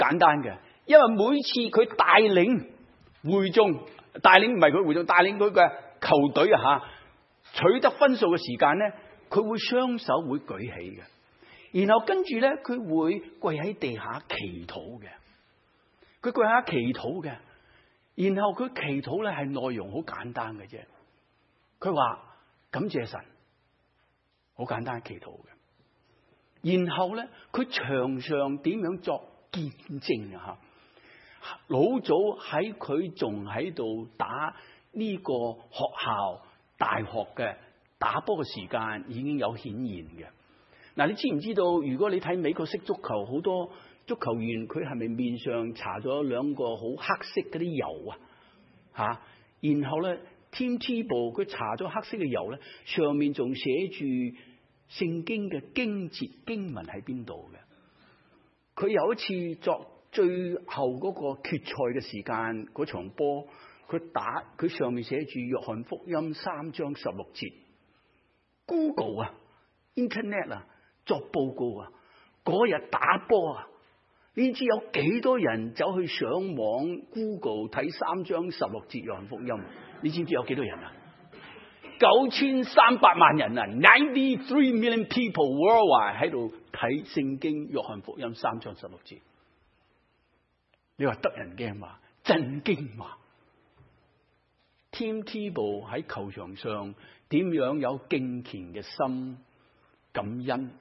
簡單嘅，因為每次佢帶領會眾，帶領唔係佢會眾，帶領佢嘅球隊取得分數嘅時間咧，佢會雙手會舉起嘅，然後跟住咧佢會跪喺地下祈禱嘅，佢跪下祈禱嘅，然後佢祈禱咧係內容好簡單嘅啫，佢話感謝神，好簡單祈禱嘅，然後咧佢場上點樣作見證啊？老早喺佢仲喺度打呢個學校大學嘅打波嘅時間已經有顯現嘅。嗱，你知唔知道？如果你睇美國式足球，好多足球員佢係咪面上搽咗兩個好黑色嗰啲油啊？然後咧 Tim Tebow 佢搽咗黑色嘅油咧，上面仲寫住聖經嘅經節經文喺邊度嘅？佢有一次作最後嗰個決賽嘅時間嗰場波，佢上面寫住約翰福音3章16節。Google Internet 作報告嗰日打波你知有幾多人走去上網 Google 睇3章16節約翰福音？你知唔知有幾多人？9300萬人93 million people worldwide 喺度睇聖經約翰福音3章16節。你話得人驚嘛？震驚嘛？ Tim Tebow 喺球場上點樣有敬虔嘅心感恩？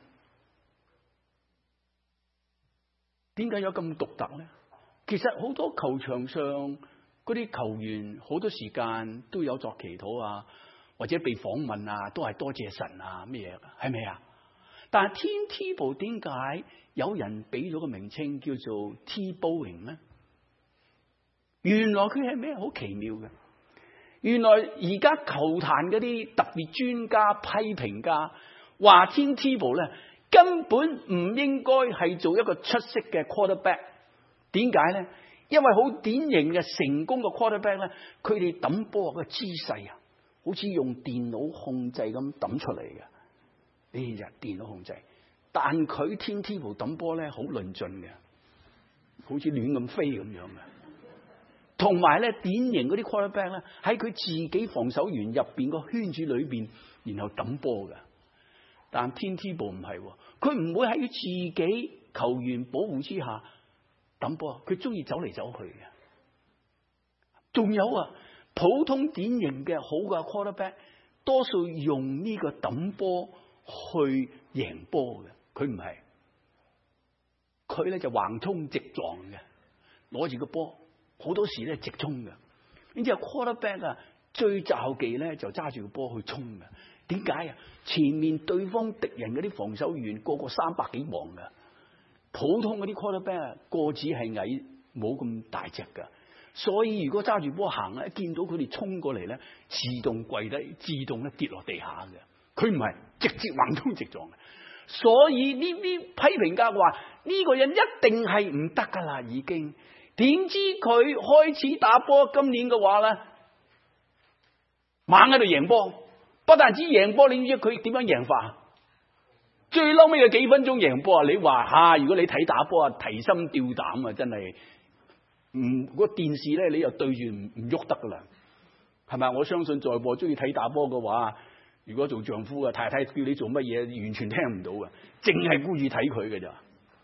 點解有咁獨特咧？其實好多球場上嗰啲球員好多時間都有作祈禱或者被訪問都係多謝神咩嘢，係咪啊？但係 Tim Tebow 點解有人俾咗個名稱叫做 T-Bowing 咧？原來佢係咩？好奇妙嘅。原來而家球壇嗰啲特別專家批評家話 Tim Tebow 咧根本唔應該係做一個出色嘅 quarterback。點解咧？因為好典型嘅成功嘅 quarterback 咧，佢哋抌波嘅姿勢好似用電腦控制咁抌出嚟嘅。呢就電腦控制，但佢 Tim Tebow 抌波咧好論盡嘅，好似亂咁飛咁樣嘅。同埋咧，典型嗰啲 quarterback 咧，喺佢自己防守員入邊個圈子裏邊，然後抌波嘅。但 Tim Tebow 唔係，佢唔會喺佢自己球員保護之下抌波，佢中意走嚟走去嘅。仲有普通典型嘅好嘅 quarterback，多數用呢個抌波去贏波嘅，佢唔係，佢咧就橫衝直撞嘅，攞住個波。好多時咧直衝嘅，然之後 quarterback 最罩忌咧就揸住個波去衝嘅。點解前面對方敵人嗰啲防守員個個300幾磅嘅，普通嗰啲 quarterback 個子係矮，冇咁大隻嘅，所以如果揸住波行咧，見到佢哋衝過嚟咧，自動跪低，自動咧跌落地下嘅。佢唔係直接橫衝直撞嘅，所以呢啲批評家話呢個人一定係唔得噶啦，已經。點知佢開始打波，今年嘅話咧，猛喺度贏波，不但止贏波，你知佢點樣贏法？最嬲尾嘅幾分鐘贏波你話如果你睇打波提心吊膽真係，個電視咧你又對住唔喐得噶啦，係咪？我相信在座中意睇打波嘅話，如果做丈夫嘅太太叫你做乜嘢，完全聽唔到嘅，淨係顧住睇佢嘅咋。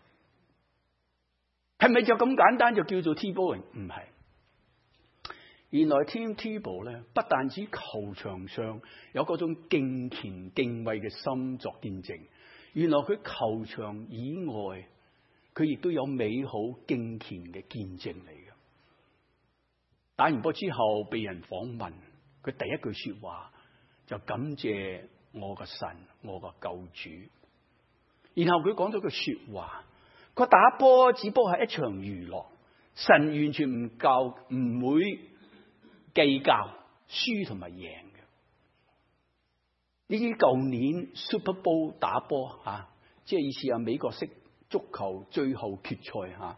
係咪就咁簡單就叫做 T-Bowing？ 唔係，原來 Tim Tebow 咧，不但止球場上有嗰種敬虔敬畏嘅心作見證，原來佢球場以外，佢亦都有美好敬虔嘅見證嚟嘅。打完波之後被人訪問，佢第一句說話就感謝我個神，我個救主。然後佢講咗句說話。佢打波只不過係一場娛樂，神完全唔會計較輸同埋贏嘅。呢啲舊年 Super Bowl 打波即係意思美國式足球最後決賽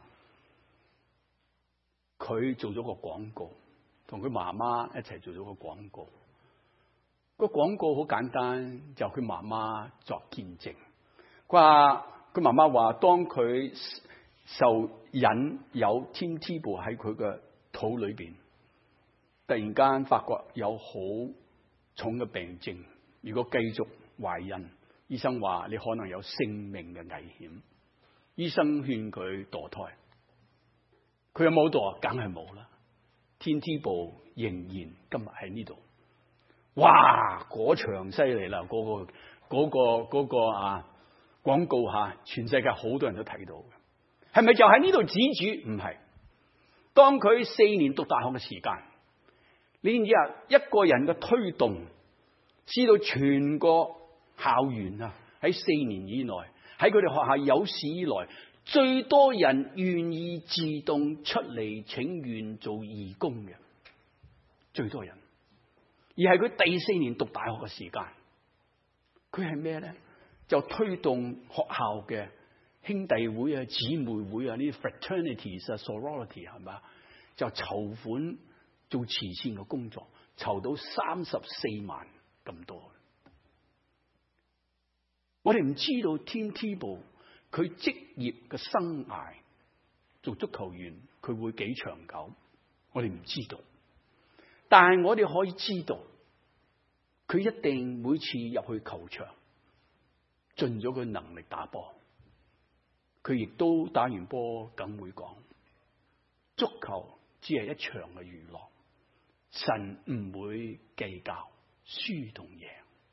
佢做咗個廣告，同佢媽媽一齊做咗個廣告。個廣告好簡單，就佢媽媽作見證。佢話佢媽媽話，當佢受引有天梯步喺佢嘅肚裏邊，突然間發覺有好重嘅病症，如果繼續懷孕，醫生話你可能有性命嘅危險。醫生勸佢墮胎，佢有冇墮？梗係冇啦。天梯步仍然今日喺呢度。哇！嗰場犀利啦，嗰個啊廣告吓，全世界好多人都睇到嘅。係咪就喺呢度指主？唔係。當佢4年讀大學嘅時間，你知唔知啊？一個人嘅推動，使到全個校園啊喺4年以內，喺佢哋學校有史以來最多人願意自動出嚟請願做義工嘅，最多人。而係佢第4年讀大學嘅時間，佢係咩咧？就推動學校嘅兄弟會啊、姊妹會啊呢啲 fraternities 啊、sorority 係嘛，就籌款做慈善嘅工作，籌到34萬咁多。我哋唔知道天梯步佢職業嘅生涯做足球員佢會幾長久，我哋唔知道。但係我哋可以知道，佢一定每次入去球場，盡咗佢能力打波。佢亦都打完波，咁會講，足球只係一場嘅娛樂，神唔會計較輸同贏。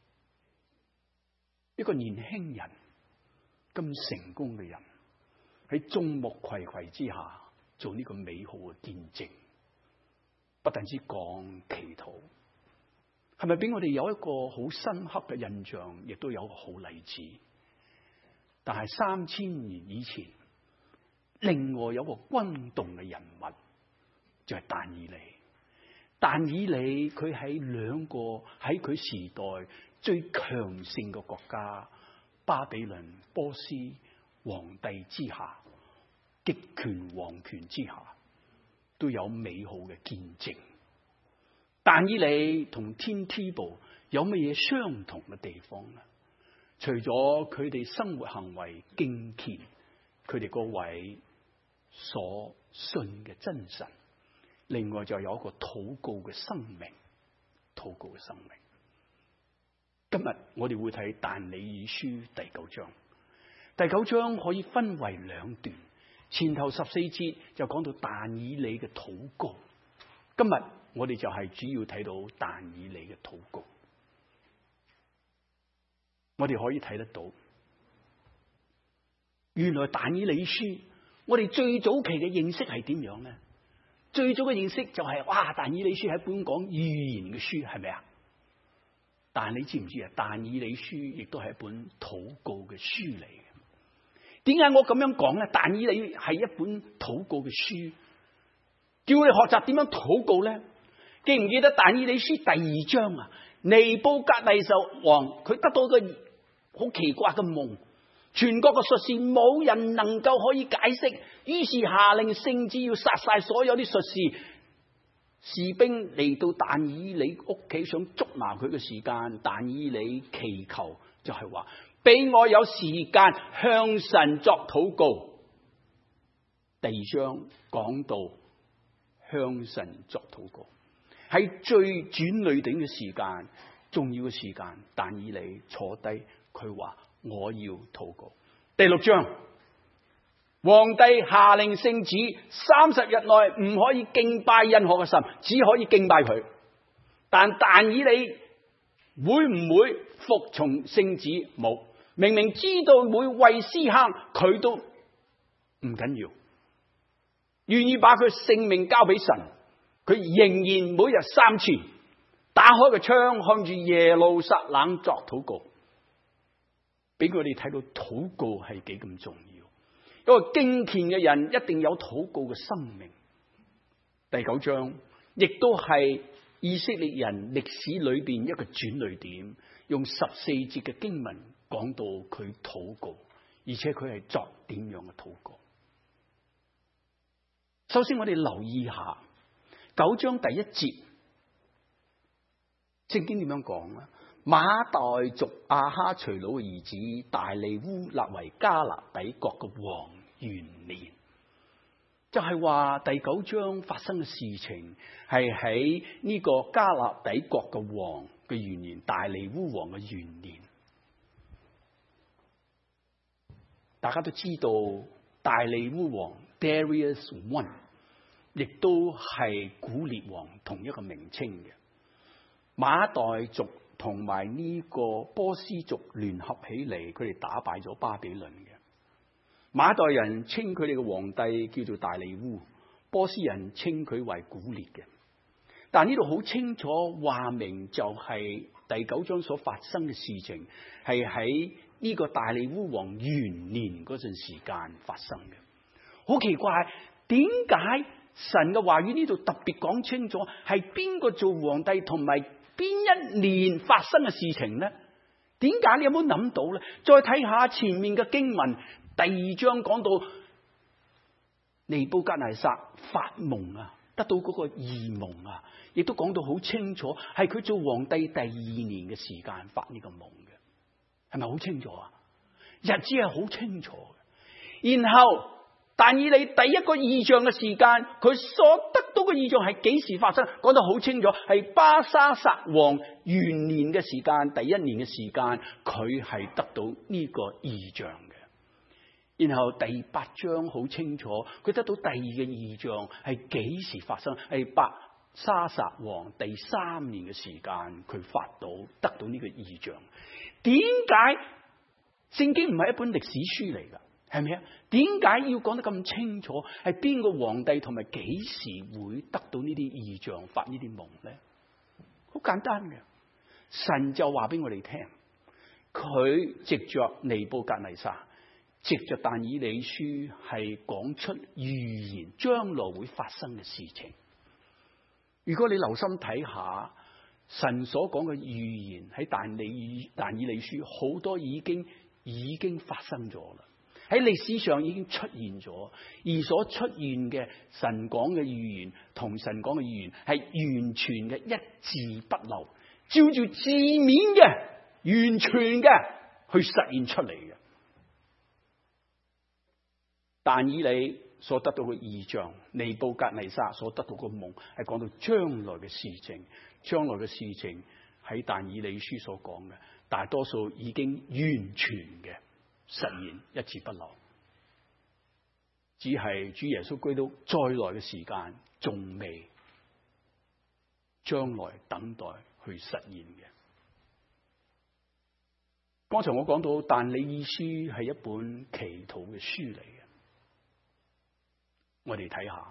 一個年輕人咁成功嘅人，喺眾目睽睽之下做呢個美好嘅見證。不但止講祈禱，係咪俾我哋有一個好深刻嘅印象，亦都有一個好例子？但係3000年以前，另外有一個轟動嘅人物，就係但以理。但以理佢喺2個喺佢時代最強盛嘅國家巴比倫、波斯皇帝之下，極權皇權之下，都有美好嘅見證。但以理同天梯步有乜嘢相同嘅地方呢？除咗佢哋生活行為敬虔，佢哋嗰位所信嘅真神，另外就有一個禱告嘅生命。禱告嘅生命。今日我哋會睇但以理書第9章。第9章可以分為2段。前頭14節就講到但以理嘅禱告，今日我哋就係主要睇到但以理嘅禱告。我哋可以睇得到，原來但以理書，我哋最早期嘅認識係點樣咧？最早嘅認識就係但以理書係一本講預言嘅書，係咪啊？但你知唔知啊？但以理書亦都係一本禱告嘅書嚟嘅。點解我咁樣講咧？但以理係一本禱告嘅書，叫我哋學習點樣禱告咧？記唔記得但以理書第2章啊？尼布甲尼撒王佢得到一個好奇怪嘅夢，全國嘅術士冇人能夠可以解釋，於是下令聖旨要殺晒所有啲術士。士兵嚟到但以理屋企想捉拿佢嘅時間，但以理祈求就係話，俾我有時間向神作禱告。第2章講到向神作禱告，喺最轉捩點嘅時間，重要嘅時間，但以理坐低，佢話我要禱告。第6章，皇帝下令聖旨30日內唔可以敬拜任何嘅神，只可以敬拜佢。但以理會唔會服從聖旨？冇。明明知道會為師坑，佢都唔緊要，願意把佢性命交俾神。佢仍然每日3次打開個窗，看住耶路撒冷作禱告，俾我哋睇到禱告係幾咁重要。一個敬虔嘅人一定有禱告嘅生命。第9章亦都係以色列人歷史裏邊一個轉捩點，用14節嘅經文講到佢禱告，而且佢係作點樣嘅禱告。首先我哋留意下9章第1節，聖經點樣講啊？馬代族亞哈隨魯嘅兒子大利烏立為加勒底國嘅王元年。 就係話第9章發生嘅事情係喺呢個加勒底國嘅王嘅元年，大利烏王嘅元年。大家都知道大利烏王 Darius I 亦都係古列王同一個名稱嘅。馬代族同埋呢個波斯族聯合起嚟，佢哋打敗咗巴比倫嘅。馬代人稱佢哋嘅皇帝叫做大利烏，波斯人稱佢為古列嘅。但呢度好清楚話明，就係第9章所發生嘅事情係喺呢個大利烏王元年嗰陣時間發生嘅。好奇怪，點解神嘅話語呢度特別講清楚係邊個做皇帝同埋邊一年發生嘅事情呢？點解？你有冇諗到呢？再睇下前面嘅經文，第2章講到尼布甲尼撒發夢啊，得到嗰個異夢啊，亦都講到好清楚，係佢做皇帝第2年嘅時間發呢個夢嘅，係咪好清楚啊？日子係好清楚嘅。然後但以理第一個異象嘅時間，佢所得到嘅異象係幾時發生？講得好清楚，係巴沙撒王元年嘅時間，第1年嘅時間，佢係得到呢個異象嘅。然後第8章好清楚，佢得到第2個異象係幾時發生？係巴沙撒王第3年嘅時間，佢得到呢個異象。點解聖經唔係一本歷史書嚟㗎？係咪啊？點解要講得咁清楚？係邊個皇帝同埋幾時會得到呢啲異象、發呢啲夢咧？好簡單嘅，神就話俾我哋聽，佢藉着尼布甲尼撒，藉着但以理書係講出預言將來會發生嘅事情。如果你留心睇下神所講嘅預言喺但以理書，好多已經發生咗啦。喺歷史上已經出現咗，而所出現嘅神講嘅預言同神講嘅預言係完全嘅一字不漏，照住字面嘅完全嘅去實現出嚟嘅。但以理所得到嘅異象，尼布甲尼撒所得到嘅夢，係講到將來嘅事情。將來嘅事情喺但以理書所講嘅，大多數已經完全嘅實現，一字不漏。只係主耶穌基督再來嘅時間仲未，將來等待去實現嘅。剛才我講到但以理書係一本祈禱嘅書嚟嘅，我哋睇下，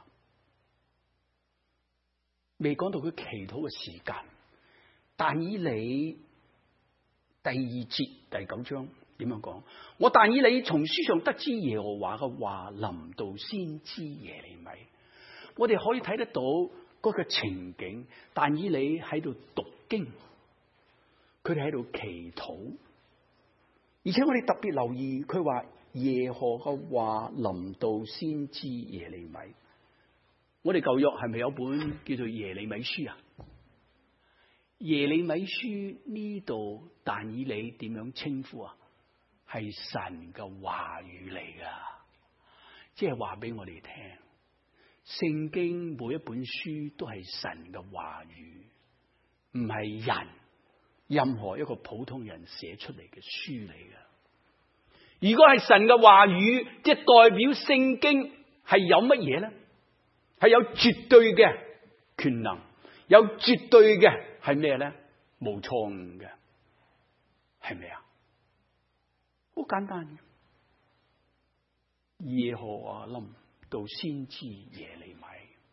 未講到佢祈禱嘅時間。但以理第2節第9章點樣講？我但以理從書上得知耶和華嘅話臨到先知耶利米。我哋可以睇得到嗰個情景，但以理喺度讀經，佢哋喺度祈禱，而且我哋特別留意佢話耶和華嘅話臨到先知耶利米。我哋舊約係咪有本叫做耶利米書啊？耶利米書呢度但以理點樣稱呼啊？係神嘅話語嚟噶，即係話俾我哋聽，聖經每一本書都係神嘅話語，唔係任何一個普通人寫出嚟嘅書嚟噶。如果係神嘅話語，即係代表聖經係有乜嘢咧？係有絕對嘅權能，有絕對嘅係咩咧？冇錯誤嘅，係咪啊？好簡單嘅，耶和華臨到先知耶利米，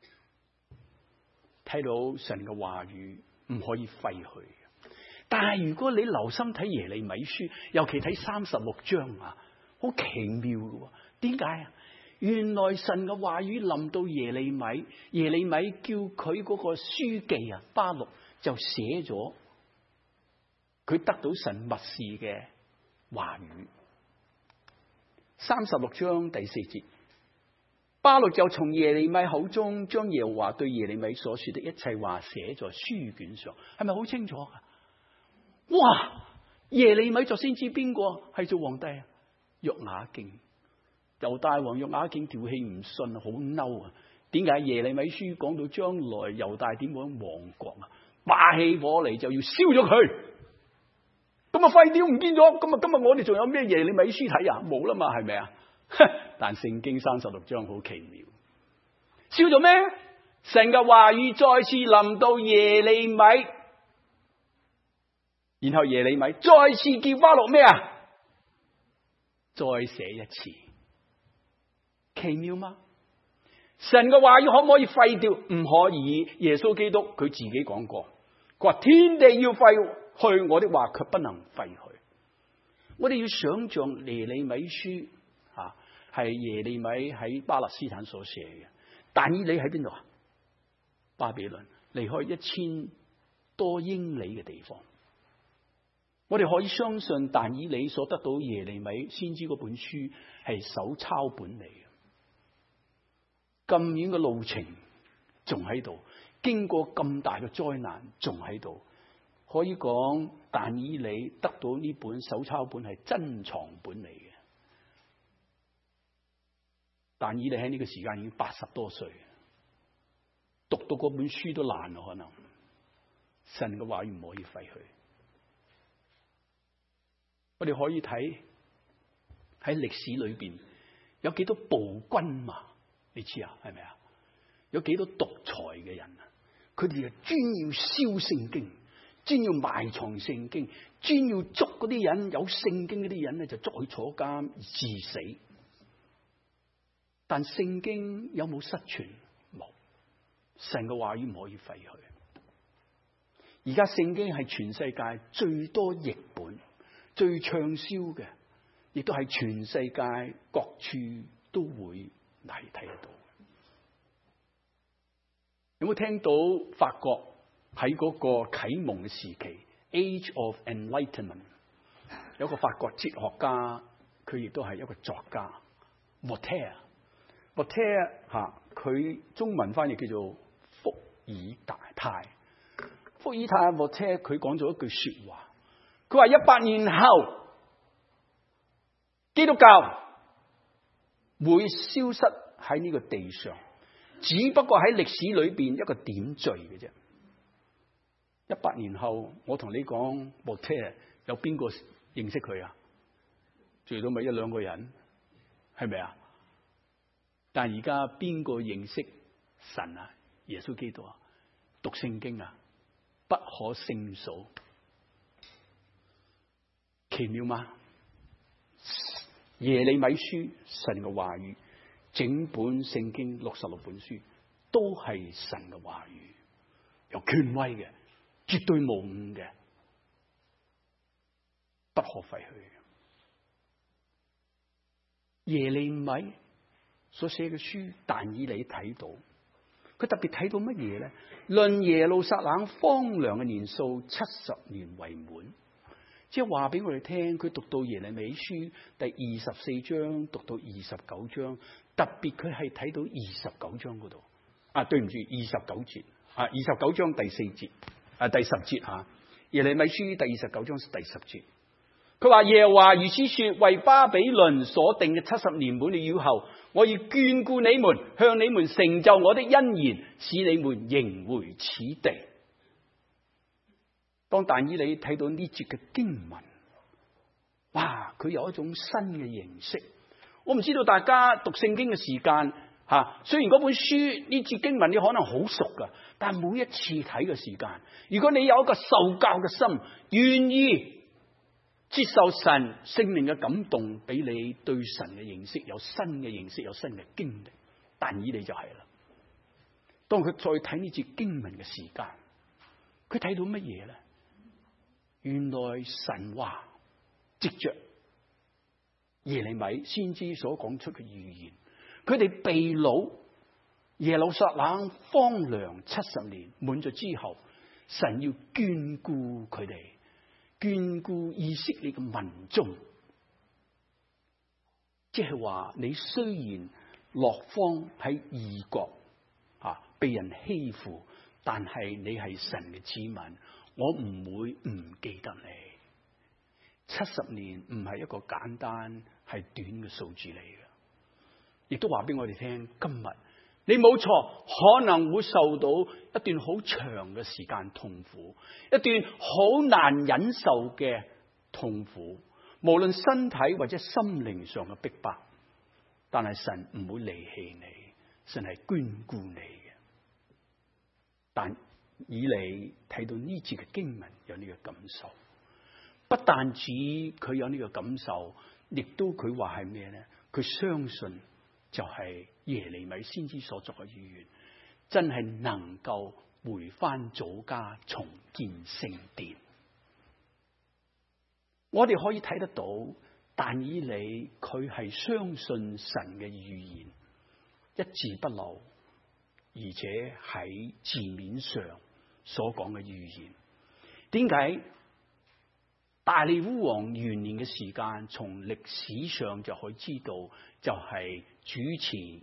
睇到神嘅話語唔可以廢去。但係如果你留心睇耶利米書，尤其睇36章啊，好奇妙嘅。點解啊？原來神嘅話語臨到耶利米，耶利米叫佢嗰個書記啊巴錄就寫咗佢得到神默示嘅話語。36章第4節，巴錄就從耶利米口中將耶和華對耶利米所說的一切話寫在書卷上。係咪好清楚啊？哇！耶利米就先知邊個係做皇帝啊？約雅敬。 猶大王約雅敬條氣唔順，好嬲啊！點解耶利米書講到將來猶大點樣亡國啊？霸起火嚟就要燒咗佢，咁啊廢掉唔見咗，咁啊今日我哋仲有咩耶利米書睇啊？冇啦嘛，係咪啊？但聖經36章好奇妙，燒咗咩？神嘅話語再次臨到耶利米，然後耶利米再次叫巴錄咩啊？再寫一次，奇妙嗎？神嘅話語可唔可以廢掉？唔可以。耶穌基督佢自己講過，佢話天地要廢去，我的話卻不能廢去。我哋要想象耶利米書係耶利米喺巴勒斯坦所寫嘅，但以理喺邊度啊？巴比倫，離開1000多英里嘅地方。我哋可以相信但以理所得到耶利米先知嗰本書係手抄本嚟嘅。咁遠嘅路程仲喺度，經過咁大嘅災難仲喺度，可以講但以理得到呢本手抄本係珍藏本嚟嘅。但以理喺呢個時間已經80多歲，讀到嗰本書都難咯，可能神嘅話語唔可以廢去。我哋可以睇喺歷史裏邊有幾多暴君嘛？你知啊，係咪啊？有幾多獨裁嘅人啊？佢哋就專要燒聖經，專要埋藏聖經，專要捉嗰啲人有聖經嗰啲人咧，就捉去坐監致死。但聖經有冇失傳？冇。神嘅話語唔可以廢去。而家聖經係全世界最多譯本、最暢銷嘅，亦都係全世界各處都會睇得到。有冇聽到法國喺嗰個啟蒙嘅時期 Age of Enlightenment 有個法國哲學家，佢亦都係一個作家 Voltaire 佢中文翻譯叫做伏爾泰。伏爾泰 Voltaire 佢講咗一句說話，佢話100年後基督教會消失喺呢個地上，只不過喺歷史裏邊一個點綴嘅啫。100年後，我同你講 Voltaire 有邊個認識佢啊？最多咪1-2個人，係咪啊？但而家邊個認識神啊？耶穌基督啊？讀聖經啊？不可勝數，奇妙嗎？耶利米書，神嘅話語，整本聖經66本書都係神嘅話語，有權威嘅，絕對無誤嘅，不可廢去。耶利米所寫嘅書，但以理睇到，佢特別睇到乜嘢咧？論耶路撒冷荒涼嘅年數70年為滿，即係話俾我哋聽，佢讀到耶利米書第24章，讀到29章，特別佢係睇到29章嗰度。對唔住，29節，29章第4節，第10節吓，耶利米書第29章第10節。佢話耶和華如此說：為巴比倫所定嘅70年滿了以後，我要眷顧你們，向你們成就我的恩言，使你們迎回此地。當但以理睇到呢節嘅經文，哇！佢有一種新嘅認識。我唔知道大家讀聖經嘅時間雖然嗰本書呢節經文你可能好熟噶，但每一次睇嘅時間，如果你有一個受教嘅心，願意接受神聖靈嘅感動，俾你對神嘅認識有新嘅認識，有新嘅經歷。但以理就係啦。當佢再睇呢節經文嘅時間，佢睇到乜嘢咧？原來神話藉着耶利米先知所講出嘅預言，佢哋被擄，耶路撒冷荒涼70年滿咗之後，神要眷顧佢哋，眷顧以色列嘅民眾。即係話你雖然落荒喺異國被人欺負，但係你係神嘅子民，我唔會唔記得你。70年唔係一個簡單係短嘅數字嚟嘅。 亦都話俾我哋聽，今日你冇錯，可能會受到一段好長嘅時間痛苦，一段好難忍受嘅痛苦，無論身體或者心靈上嘅逼迫。但係神唔會離棄你，神係眷顧你嘅。但以你睇到呢節嘅經文有呢個感受，不但止佢有呢個感受，亦都佢話係咩咧？佢相信就係耶利米先知所作嘅預言，真係能夠回翻祖家，重建聖殿。我哋可以睇得到，但以理佢係相信神嘅預言，一字不漏，而且喺字面上所講嘅預言。點解大利烏王元年嘅時間，從歷史上就可以知道，就係主前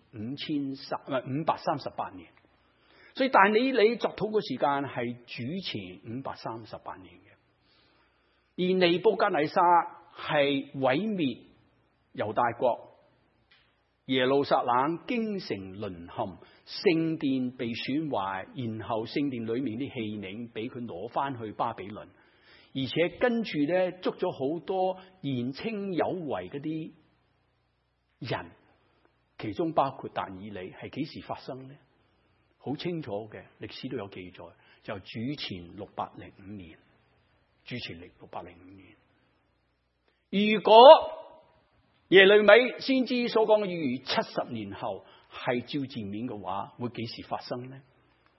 538年。所以但以理作禱嘅時間係主前538年嘅。而尼布甲尼撒係毀滅猶大國，耶路撒冷京城淪陷，聖殿被損壞，然後聖殿裏面啲器皿俾佢攞翻去巴比倫，而且跟住咧捉咗好多言稱有為嗰啲人，其中包括但以理。係幾時發生呢？好清楚嘅，歷史都有記載，就主前605年。主前605年。如果耶利米先知所講嘅預言70年後係照字面嘅話，會幾時發生呢？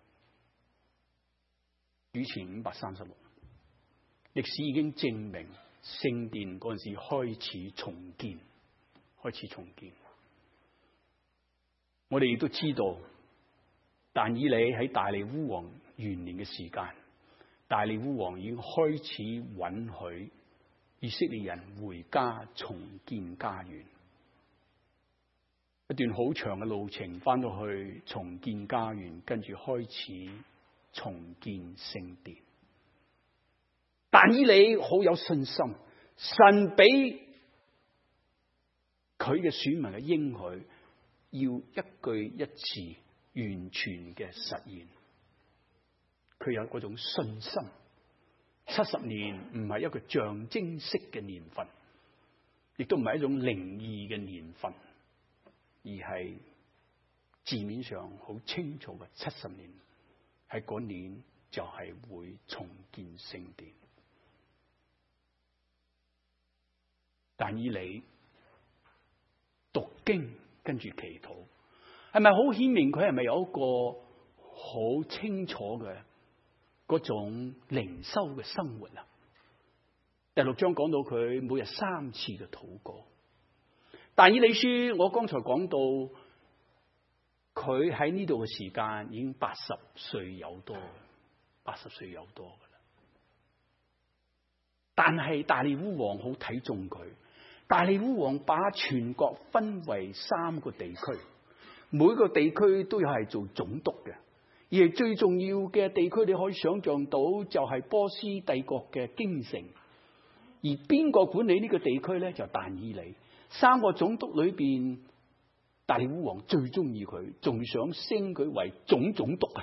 主前536年。歷史已經證明聖殿嗰陣時開始重建。我哋亦都知道，但以理喺大利烏王元年嘅時間，大利烏王已經開始允許以色列人回家重建家園。一段好長嘅路程翻到去重建家園，跟住開始重建聖殿。但以理好有信心，神俾佢嘅選民嘅應許，要一句一詞完全嘅實現。佢有嗰種信心。70年唔係一個象徵式嘅年份，亦都唔係一種靈異嘅年份，而係字面上好清楚嘅70年，喺嗰年就係會重建聖殿。但以理讀經跟住祈禱，係咪好顯明佢係咪有一個好清楚嘅嗰種靈修嘅生活啊？第6章講到佢每日3次嘅禱告。但以理書我剛才講到，佢喺呢度嘅時間已經80歲有多噶啦。但係大利烏王好睇重佢。大利烏王把全國分為3個地區，每個地區都有係做總督嘅。而最重要嘅地區，你可以想象到就係波斯帝國嘅京城。而邊個管理呢個地區咧？就但以理。3個總督裏邊，大利烏王最中意佢，仲想升佢為總督啊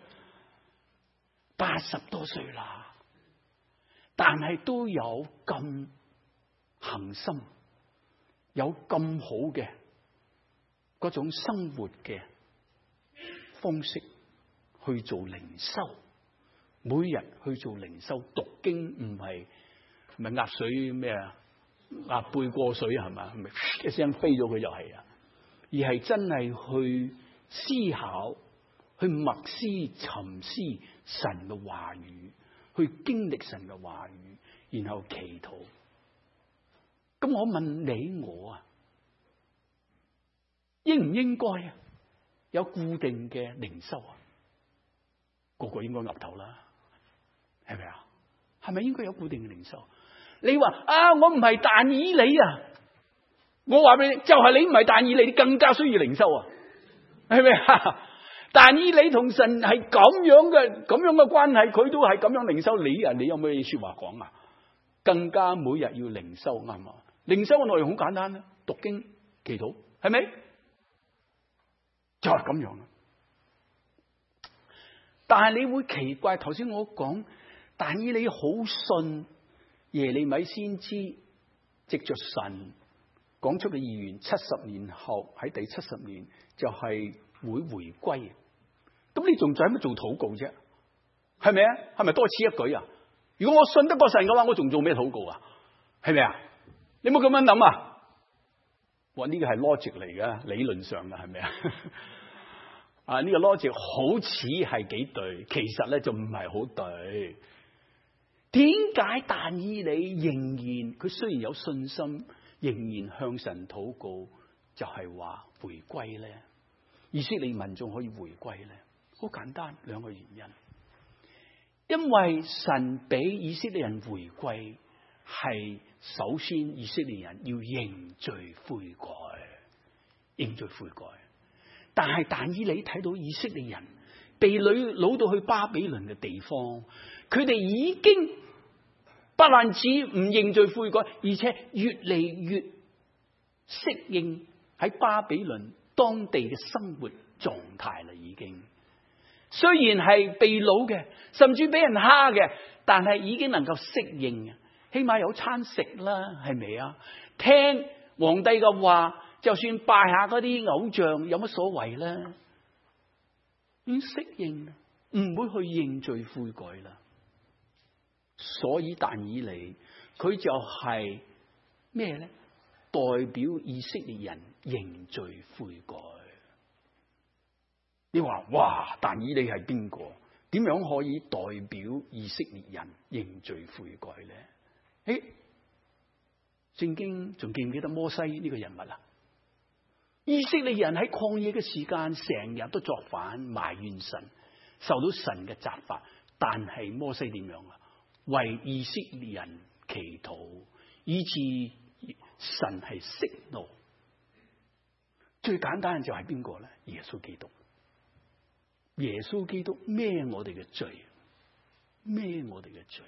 ！80多歲啦，但係都有咁恒心，有咁好嘅嗰種生活嘅方式去做靈修，每日去做靈修讀經，唔係壓水咩啊？壓背過水係嘛？咪一聲飛咗佢就係啊！而係真係去思考，去默思沉思神嘅話語，去經歷神嘅話語，然後祈禱。咁我問你我啊，應唔應該啊有固定嘅靈修啊？個個應該岌頭啦，係咪啊？係咪應該有固定嘅靈修？你話啊，我唔係但以理啊，我話俾你，就係你唔係但以理，你更加需要靈修啊，係咪啊？但以理同神係咁樣嘅關係，佢都係咁樣靈修，你有咩說話講啊？更加每日要靈修啱嘛？靈修嘅內容好簡單啦，讀經、祈禱，係咪？ 就係咁樣啦。但係你會奇怪，頭先我講，但以理好信耶利米先知藉着神講出嘅預言，70年後喺第70年就係會回歸。咁你仲使乜做禱告啫？係咪啊？係咪多此一舉啊？如果我信得過神嘅話，我仲做咩禱告啊？係咪啊？你冇咁樣諗啊？哇！呢個係 logic 嚟嘅，理論上嘅係咪啊？啊，呢個 logic 好似係幾對，其實咧就唔係好對。點解但以理仍然佢雖然有信心，仍然向神禱告，就係話回歸咧？以色列民眾可以回歸咧？好簡單，兩個原因。因為神俾以色列人回歸，係首先以色列人要認罪悔改，認罪悔改。但係但以理睇到以色列人被擄到去巴比倫嘅地方，佢哋已經不但止唔認罪悔改，而且越嚟越適應喺巴比倫當地嘅生活狀態啦。已經雖然係被擄嘅，甚至俾人蝦嘅，但係已經能夠適應啊，起碼有餐食啦，係咪啊？聽皇帝嘅話，就算拜下嗰啲偶像，有乜所謂咧？已經適應，唔會去認罪悔改啦。所以但以理佢就係咩咧？代表以色列人認罪悔改。你話哇，但以理係邊個？點樣可以代表以色列人認罪悔改咧？聖經仲記唔記得摩西呢個人物啊？以色列人喺曠野嘅時間，成日都作反，埋怨神，受到神嘅責罰。但係摩西點樣啊？為以色列人祈禱，以致神係息怒。最簡單嘅就係邊個咧？耶穌基督。耶穌基督孭我哋嘅罪，孭我哋嘅罪。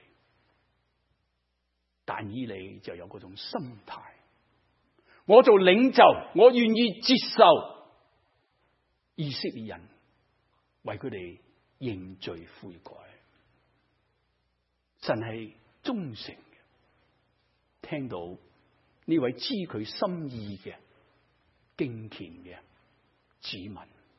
但以理就有嗰種心態，我做領袖，我願意接受以色列人為佢哋認罪悔改。神係忠誠嘅，聽到呢位知佢心意嘅敬虔嘅子民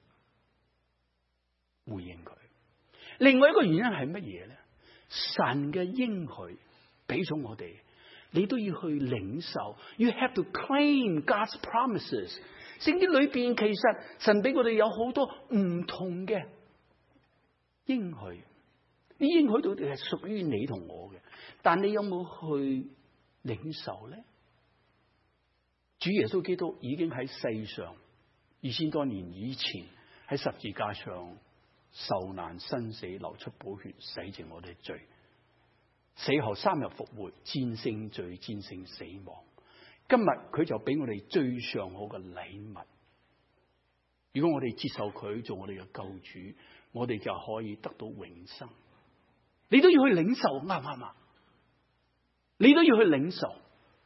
回應佢。另外一個原因係乜嘢咧？神嘅應許俾咗我哋，你都要去領受。You have to claim God's promises。聖經裏邊其實神俾我哋有好多唔同嘅應許，啲應許到底係屬於你同我嘅，但你有冇去領受咧？主耶穌基督已經喺世上2000多年以前喺十字架上受難生死，流出寶血，洗淨我哋罪，死後3日復活，戰勝罪，戰勝死亡。今日佢就俾我哋最上好嘅禮物。如果我哋接受佢做我哋嘅救主，我哋就可以得到永生。你都要去領受，啱唔啱啊？你都要去領受。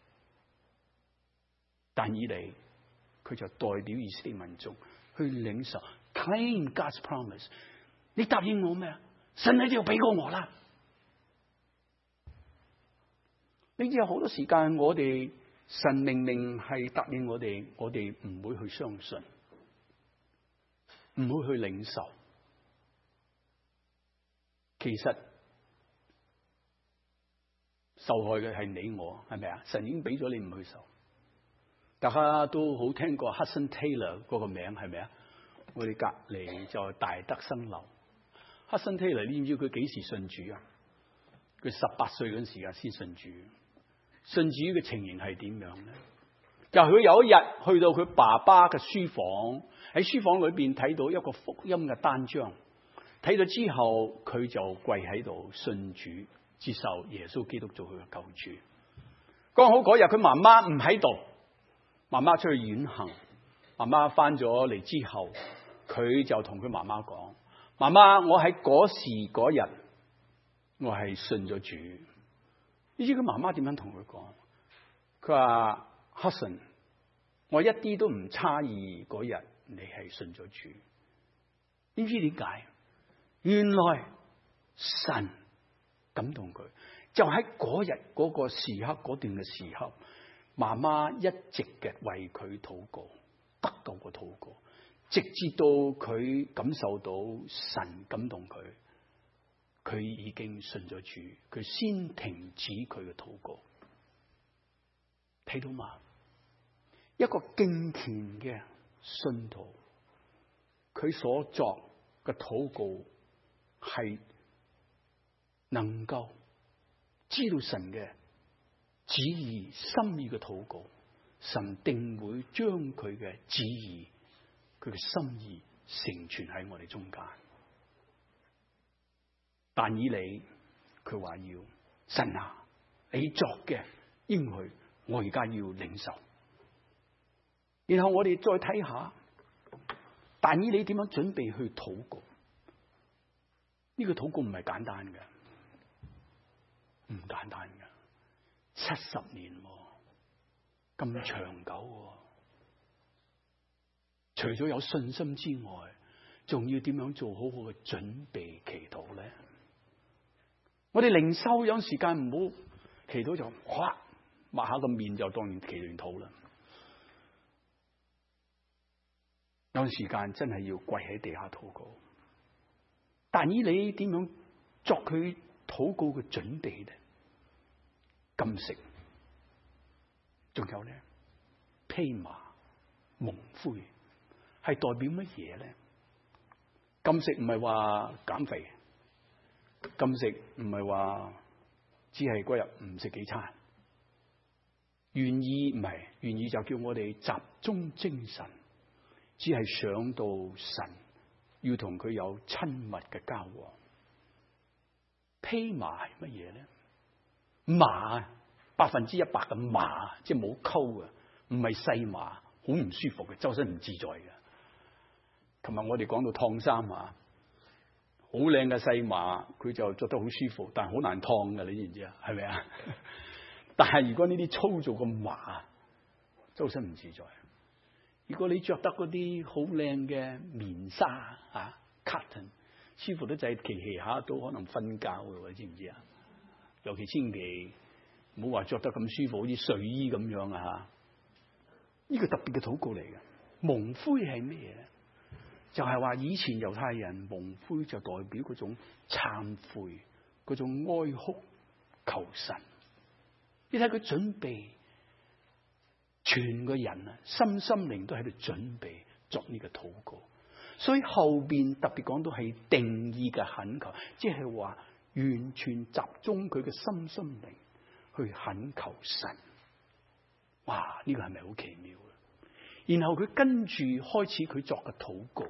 但以理佢就代表以色列民眾去領受 claim God's promise。你答應我咩啊？神你就要俾過我啦。你知有好多時間我哋神明明係答應我哋，我哋唔會去相信，唔會去領受。其實受害嘅係你我，係咪啊？神已經俾咗你唔去受。大家都好聽過 Hudson Taylor 嗰個名，係咪啊？我哋隔籬就係大德生樓。Hudson Taylor，你知唔知佢幾時信主啊？佢18歲嗰陣時間先信主。信主嘅情形係點樣咧？就佢有一日去到佢爸爸嘅書房，喺書房裏邊睇到一個福音嘅單張，睇咗之後佢就跪喺度信主，接受耶穌基督做佢嘅救主。剛好嗰日佢媽媽唔喺度，媽媽出去遠行，媽媽翻咗嚟之後，佢就同佢媽媽講：媽媽，我喺嗰時嗰日，我係信咗主。你知佢媽媽點樣同佢講？佢話：Hudson，我一啲都唔詫異嗰日你係信咗主。點知點解？原來神感動佢，就喺嗰日嗰個時刻，嗰段嘅時刻，媽媽一直嘅為佢禱告，得到個禱告，直至到佢感受到神感動佢，佢已經信咗主，佢先停止佢嘅禱告。睇到嘛？一個敬虔嘅信徒，佢所作嘅禱告係能夠知道神嘅旨意、心意嘅禱告，神定會將佢嘅旨意、佢嘅心意成全喺我哋中間。但以理佢話要神啊，你作嘅應許，我而家要領受。然後我哋再睇下，但以理點樣準備去禱告？呢個禱告唔係簡單嘅，唔簡單嘅，70年咁長久，除咗有信心之外，仲要點樣做好好嘅準備祈禱咧？我哋靈修有時間唔好祈禱就抹下個面就當然祈完禱啦。有時間真係要跪喺地下禱告。但以理點樣作佢禱告嘅準備咧？禁食，仲有咧披麻蒙灰，係代表乜嘢咧？禁食唔係話減肥，禁食唔係話只係嗰日唔食幾餐，願意唔係，願意就叫我哋集中精神，只係想到神，要同佢有親密嘅交往。披麻係乜嘢咧？麻100%嘅麻，即係冇溝啊，唔係細麻，好唔舒服嘅，周身唔自在嘅。琴日我哋講到燙衫啊，好靚嘅細麻，佢就着得好舒服，但係好難燙嘅，你知唔知啊？係咪啊？但係如果呢啲粗糙嘅麻，周身唔自在。如果你着得嗰啲好靚嘅棉紗啊 cotton， 似乎都就係騎下都可能瞓覺嘅，知唔知啊？尤其千祈唔好話着得咁舒服，好似睡衣咁樣啊！呢個特別嘅禱告嚟嘅。蒙灰係咩嘢咧？就係話以前猶太人蒙灰就代表嗰種懺悔、嗰種哀哭求神。你睇佢準備，全個人啊，心靈都喺度準備作呢個禱告。所以後邊特別講到係定意嘅懇求，即係話完全集中佢嘅心靈去懇求神。哇！呢個係咪好奇妙啊？然後佢跟住開始佢作嘅禱告，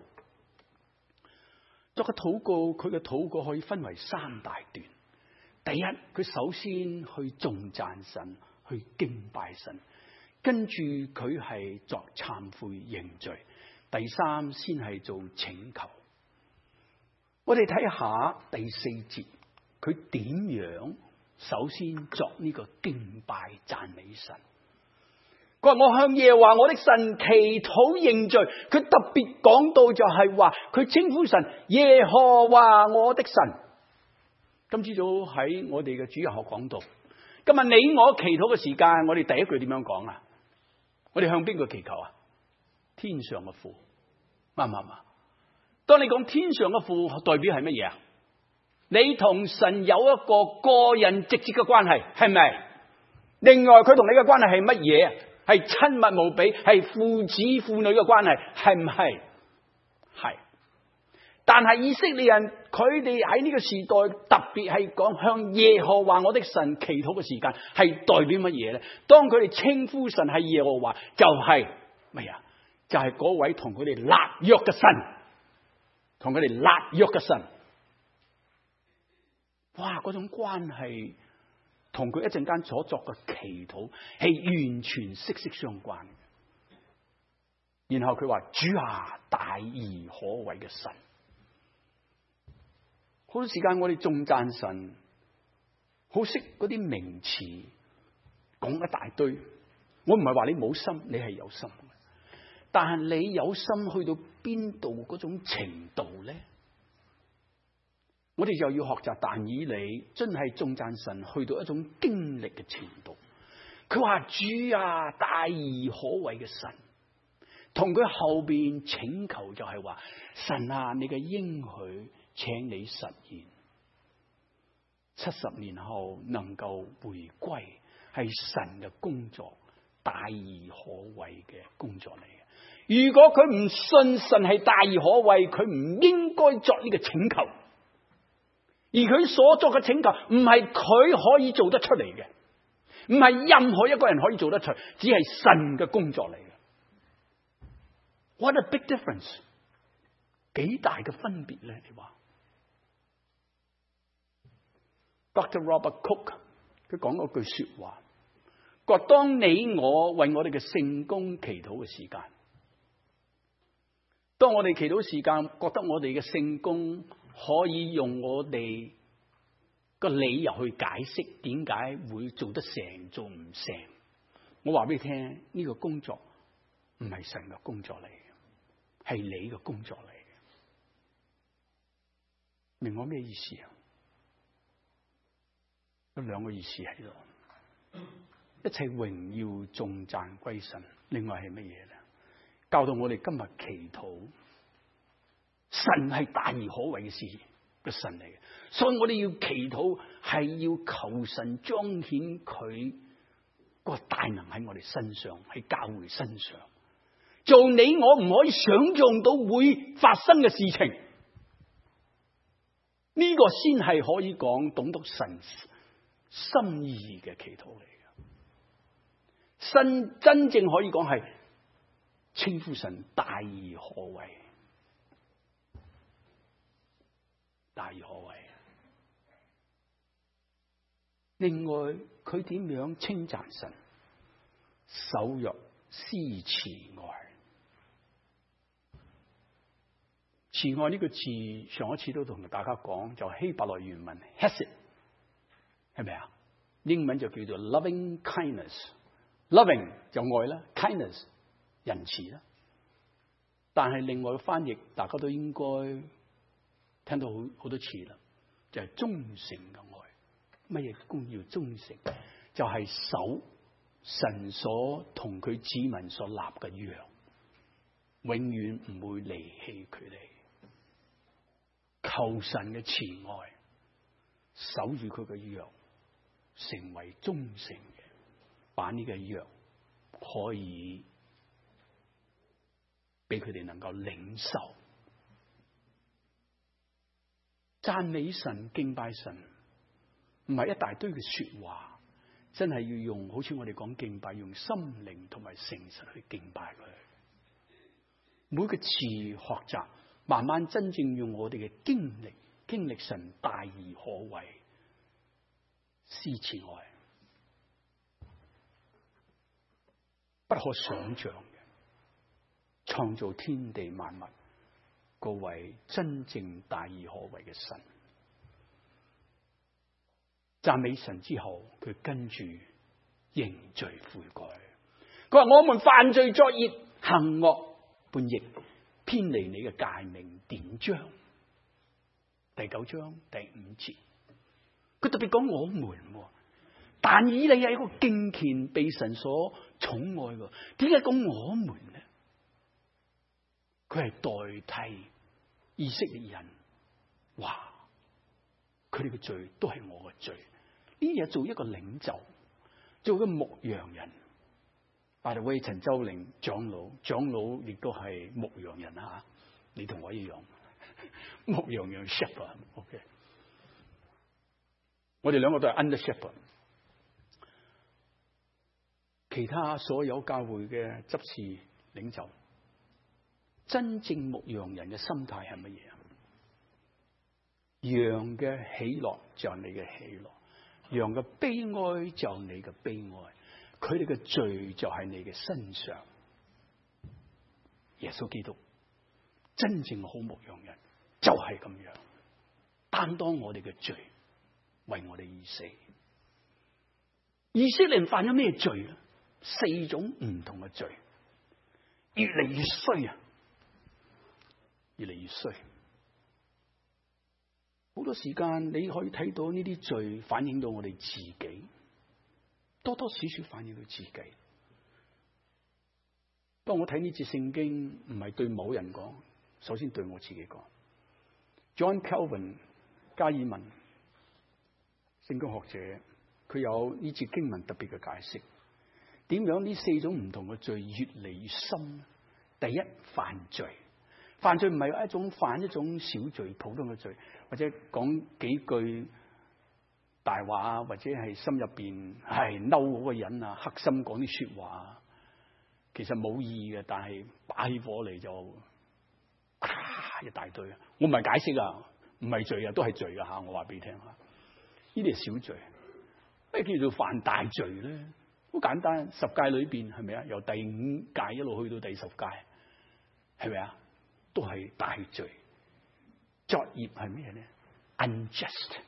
佢嘅禱告可以分為3大段。第一，佢首先去頌讚神，去敬拜神，跟住佢係作懺悔認罪。第3先係做請求。我哋睇下第4節，佢點樣首先作呢個敬拜讚美神。佢話我向耶和華我的神祈禱認罪。佢特別講到就係話佢稱呼神耶和華我的神。今朝早喺我哋嘅主日學講到，今日你我祈禱嘅時間，我哋第一句點樣講啊？我哋向邊個祈求啊？天上嘅父，啱唔啱啊？當你講天上嘅父，代表係乜嘢啊？你同神有一個個人直接嘅關係，係咪？另外佢同你嘅關係係乜嘢？係親密無比，係父子父女嘅關係，係唔係？係。但係以色列人佢哋喺呢個時代特別係講向耶和華我的神祈禱嘅時間，係代表乜嘢咧？當佢哋稱呼神係耶和華，就係乜嘢？就係嗰位同佢哋立約嘅神，同佢哋立約嘅神。哇！嗰種關係同佢一陣間所作嘅祈禱係完全息息相關嘅。然後佢話主啊，大而可畏嘅神。好多時間我哋頌讚神，好識嗰啲名詞，講一大堆。我唔係話你冇心，你係有心。 但係你有心去到邊度嗰種程度咧？我哋就要學習但以理真係頌讚神去到一種經歷嘅程度。佢話主啊，大而可畏嘅神，同佢後邊請求就係話神啊，你嘅應許請你實現，70年後能夠回歸係神嘅工作，大而可畏嘅工作嚟嘅。如果佢唔信神係大而可畏，佢唔應該作呢個請求。而佢所作嘅請求唔係佢可以做得出嚟嘅，唔係任何一個人可以做得出，只係神嘅工作嚟嘅。What a big difference！ 幾大嘅分別咧？你話 Dr. Robert Cook 佢講嗰句說話，佢話當你我為我哋嘅聖工祈禱嘅時間，當我哋祈禱時間覺得我哋嘅聖工可以用我哋個理由去解釋點解會做得成做唔成，我話俾你聽，呢個工作唔係神嘅工作嚟嘅，係你嘅工作嚟嘅。明我咩意思啊？有兩個意思喺度，一切榮耀頌讚歸神，另外係乜嘢咧？教導我哋今日祈禱，神係大而可畏嘅事嘅神嚟嘅，所以我哋要祈禱係要求神彰顯佢個大能喺我哋身上，喺教會身上，做你我唔可以想象到會發生嘅事情，呢個先係可以講懂得神心意嘅祈禱嚟嘅，真正可以講係稱呼神大而可畏，大而可畏。另外，佢點樣稱讚神？守約施慈愛。慈愛呢個字，上一次都同大家講，就希伯來原文 Hesed， 係咪啊？英文就叫做 loving kindness。loving 就愛啦 ，kindness 仁慈啦。但係另外嘅翻譯，大家都應該聽到好多次啦，就係忠誠嘅愛。乜嘢公要忠誠？就係守神所同佢子民所立嘅約，永遠唔會離棄佢哋。求神嘅慈愛，守住佢嘅約，成為忠誠嘅，把呢個約可以俾佢哋能夠領受。讚美神、敬拜神，唔係一大堆嘅說話，真係要用，好似我哋講敬拜，用心靈同埋誠實去敬拜佢。每個詞學習，慢慢真正用我哋嘅經歷神大而可畏，施慈愛，不可想象嘅，創造天地萬物，嗰位真正大而可畏嘅神。讚美神之後，佢跟住認罪悔改。佢話：我們犯罪作孽，行惡叛逆，偏離你嘅誡命典章。第9章第5節，佢特別講我們。但以理係一個敬虔被神所寵愛嘅，點解講我們呢？佢係代替以色列人，哇！佢哋嘅罪都係我嘅罪。呢嘢做一個領袖，做一個牧羊人。by the way，陳周玲長老亦都係牧羊人啊！你同我一樣，牧羊人 shepherd。OK， 我哋兩個都係 under shepherd。其他所有教會嘅執事領袖，真正牧羊人嘅心態係乜嘢啊？羊嘅喜樂就係你嘅喜樂，羊嘅悲哀就係你嘅悲哀，佢哋嘅罪就喺你嘅身上。耶穌基督真正好牧羊人就係咁樣，擔當我哋嘅罪，為我哋而死。以色列人犯咗咩罪啊？4種唔同嘅罪。 越嚟越衰啊，越嚟越衰。好多時間你可以睇到呢啲罪反映到我哋自己，多多少少反映到自己。不過我睇呢節聖經唔係對某人講，首先對我自己講。John Calvin 加爾文聖經學者，佢有呢節經文特別嘅解釋，點樣呢4種唔同嘅罪越嚟越深。第一，犯罪。犯罪唔係一種犯一種小罪、普通嘅罪，或者講幾句大話啊，或者係心入邊係嬲嗰個人啊，黑心講啲說話，其實冇意嘅，但係把起火嚟就一大堆。我唔係解釋啊，唔係罪啊，都係罪啊吓！我話俾你聽啊，呢啲係小罪。咩叫做犯大罪咧？好簡單，10誡裏邊係咪啊？由第5誡一路去到第10誡，係咪啊？都係大罪。作孽係咩咧 ？unjust，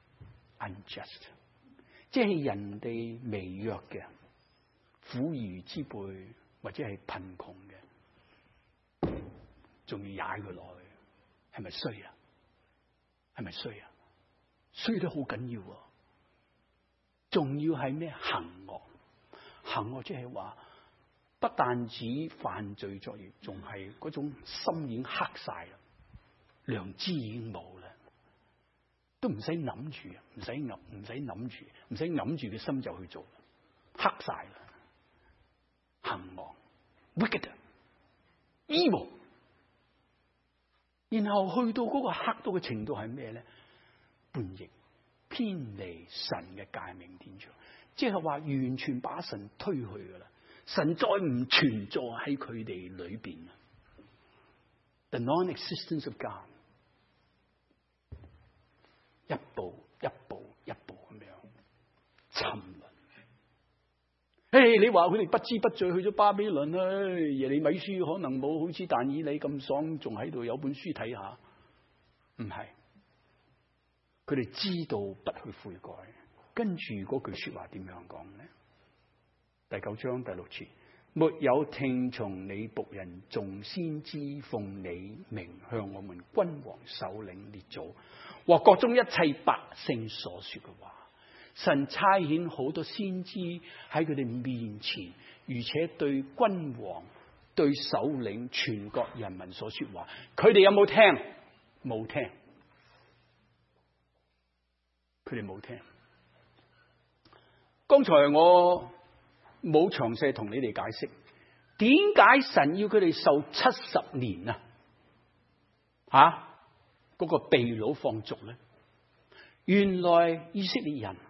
即係人哋微弱嘅、婦孺之輩或者係貧窮嘅，仲要踩佢落去，係咪衰啊？係咪衰啊？衰得好緊要啊！仲要係咩？行惡，行惡即係話，不但止犯罪作孽，仲係嗰種心已經黑晒啦，良知已經冇啦，都唔使諗住，唔使諗住嘅心就去做，黑晒啦，行惡 ，wicked， evil， 然後去到嗰個黑到嘅程度係咩咧？叛逆。偏離神嘅誡命典章，即係話完全把神推去噶啦，神再唔存在喺佢哋裏邊。The non-existence of God， 一步一步咁樣沉淪。你話佢哋不知不覺去咗巴比倫，耶利米書可能冇好似但以理咁爽，仲喺度有本書睇下，唔係。佢哋知道不去悔改，跟住嗰句說話點樣講呢？第9章第6節，沒有聽從你僕人眾先知奉你名向我們君王首領列祖和各中一切百姓所說嘅話。神差遣好多先知喺佢哋面前，而且對君王、對首領、全國人民所說話，佢哋有冇聽？冇聽。佢哋冇聽。剛才我冇詳細同你哋解釋，點解神要佢哋受70年啊？嗰個被擄放逐咧？原來以色列人，